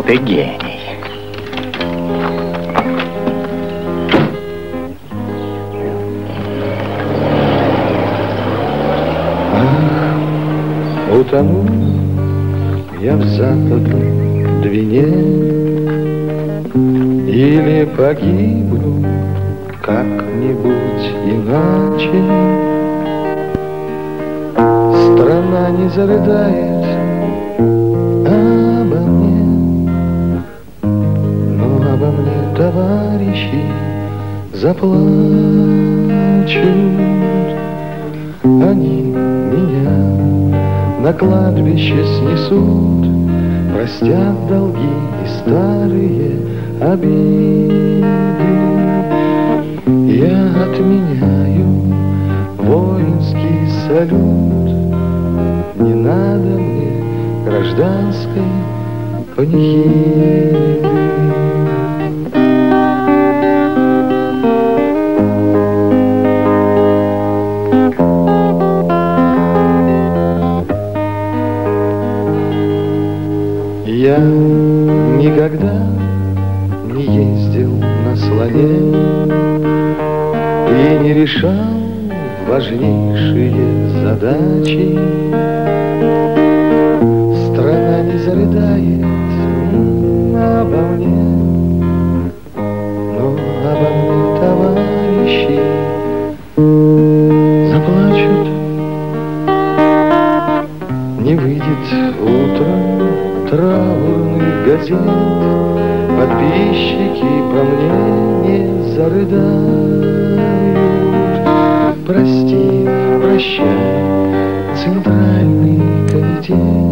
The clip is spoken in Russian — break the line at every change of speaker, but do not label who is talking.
Ты гений.
Утону я в западной Двине или погибну как-нибудь иначе. Страна не зарыдает обо мне, но обо мне товарищи заплачут. Они меня на кладбище снесут, простят долги и старые обиды. Я отменяю воинский салют, не надо мне гражданской панихиды. Я никогда не ездил на слоне и не решал важнейшие задачи. Страна не зарыдает обо мне, но обо мне товарищи заплачут. Не выйдет утром траурных газет, подписчики по мне не зарыдают. Прости, прощай, Центральный комитет.